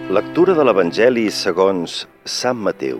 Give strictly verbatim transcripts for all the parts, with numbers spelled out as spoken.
Lectura de l'Evangeli segons Sant Mateu.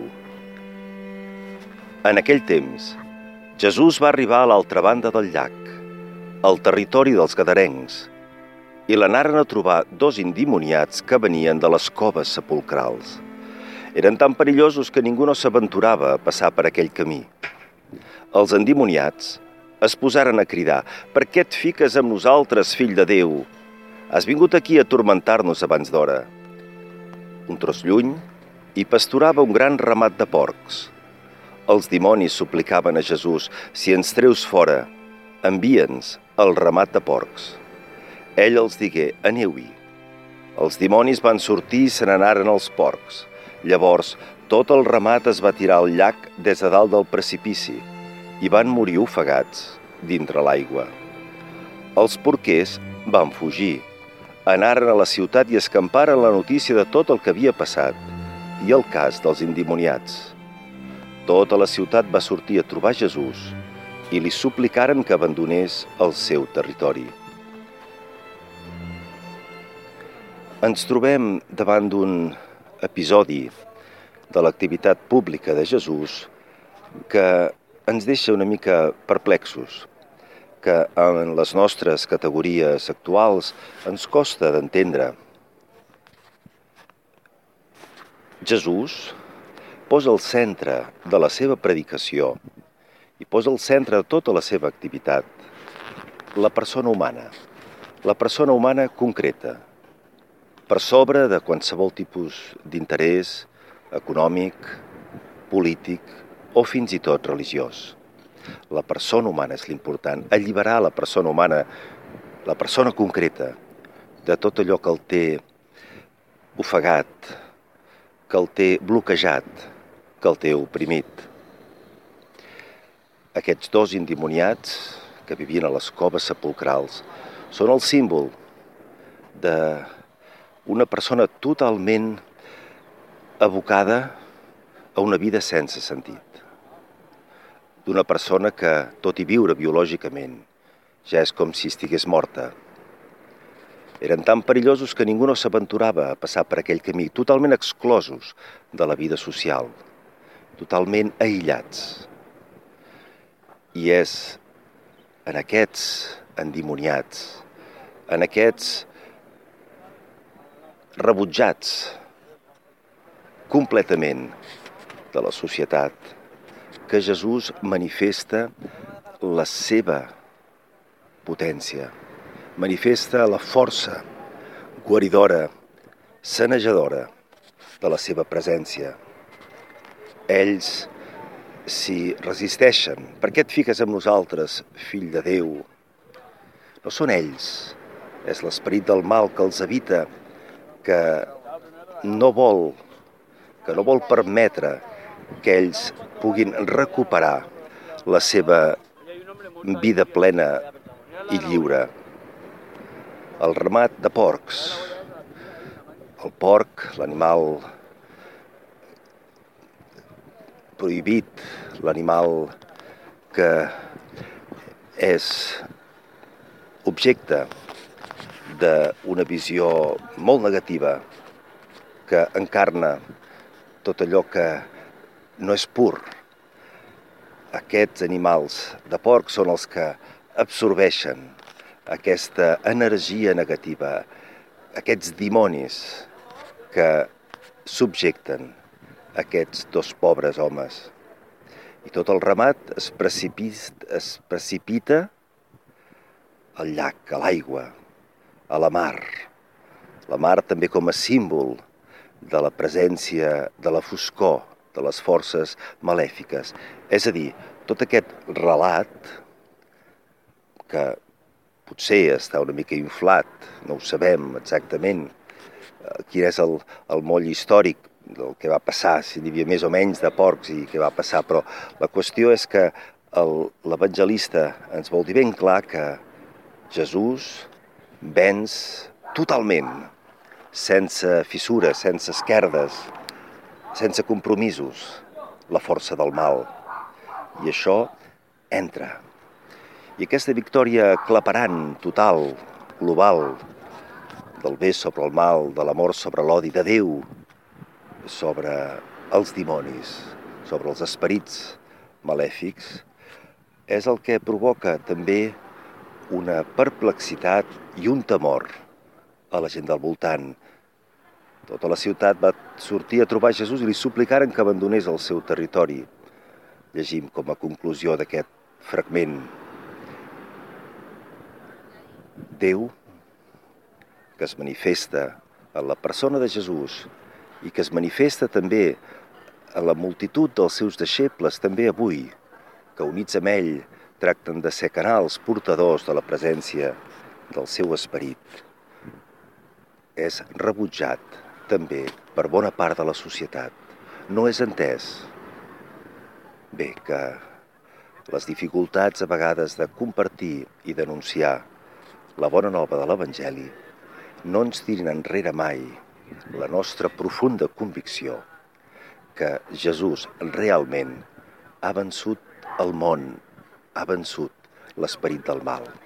En aquell temps, Jesús va arribar a l'altra banda del llac, al territori dels gadarencs, i l'anaren a trobar dos endimoniats que venien de les coves sepulcrals. Eren tan perillosos que ningú no s'aventurava a passar per aquell camí. Els endimoniats es posaren a cridar: «Per què et fiques amb nosaltres, fill de Déu? Has vingut aquí a tormentar-nos abans d'hora». Un tros lluny hi pasturava un gran ramat de porcs. Els dimonis suplicaven a Jesús: «Si ens treus fora, envia'ns al ramat de porcs». Ell els digué: «Aneu-hi». Els dimonis van sortir i se n'anaren als porcs. Llavors tot el ramat es va tirar al llac des de dalt del precipici i van morir ofegats dintre l'aigua. Els porquers van fugir. Anaren a la ciutat i escamparen la notícia de tot el que havia passat i el cas dels endimoniats. Tota la ciutat va sortir a trobar Jesús i li suplicaren que abandonés el seu territori. Ens trobem davant d'un episodi de l'activitat pública de Jesús que ens deixa una mica perplexos, que en les nostres categories actuals ens costa d'entendre. Jesús posa al centre de la seva predicació i posa al centre de tota la seva activitat la persona humana, la persona humana concreta, per sobre de qualsevol tipus d'interès econòmic, polític o fins i tot religiós. La persona humana és l'important, alliberar la persona humana, la persona concreta, de tot allò que el té ofegat, que el té bloquejat, que el té oprimit. Aquests dos endimoniats que vivien a les coves sepulcrals són el símbol d'una persona totalment abocada a una vida sense sentit. D'una persona que, tot i viure biològicament, ja és com si estigués morta. Eren tan perillosos que ningú no s'aventurava a passar per aquell camí, totalment exclosos de la vida social, totalment aïllats. I és en aquests endimoniats, en aquests rebutjats completament de la societat, que Jesús manifesta la seva potència, manifesta la força guaridora, sanejadora de la seva presència. Ells s'hi resisteixen. Per què et fiques amb nosaltres, fill de Déu? No són ells, és l'esperit del mal que els habita, que no vol, que no vol permetre que ells puguin recuperar la seva vida plena i lliure. El ramat de porcs. El porc, l'animal prohibit, l'animal que és objecte d'una visió molt negativa, que encarna tot allò que no és pur. Aquests animals de porc són els que absorbeixen aquesta energia negativa, aquests dimonis que subjecten aquests dos pobres homes. I tot el ramat es precipita, es precipita al llac, a l'aigua, a la mar. La mar també com a símbol de la presència de la foscor, de les forces malèfiques. És a dir, tot aquest relat, que potser està una mica inflat, no ho sabem exactament quin és el, el moll històric del que va passar, si n'hi havia més o menys de porcs i què va passar, però la qüestió és que l'evangelista ens vol dir ben clar que Jesús venç totalment, sense fissures, sense esquerdes, sense compromisos, la força del mal. I això entra. I aquesta victòria aclaparant, total, global, del bé sobre el mal, de l'amor sobre l'odi, de Déu sobre els dimonis, sobre els esperits malèfics, és el que provoca també una perplexitat i un temor a la gent del voltant. Tota la ciutat va sortir a trobar Jesús i li suplicaren que abandonés el seu territori. Llegim com a conclusió d'aquest fragment. Déu, que es manifesta en la persona de Jesús i que es manifesta també en la multitud dels seus deixebles, també avui, que units amb ell tracten de ser canals portadors de la presència del seu esperit, és rebutjat també per bona part de la societat. No és entès. Bé, que les dificultats a vegades de compartir i denunciar la bona nova de l'Evangeli no ens tirin enrere mai la nostra profunda convicció que Jesús realment ha vençut el món, ha vençut l'esperit del mal.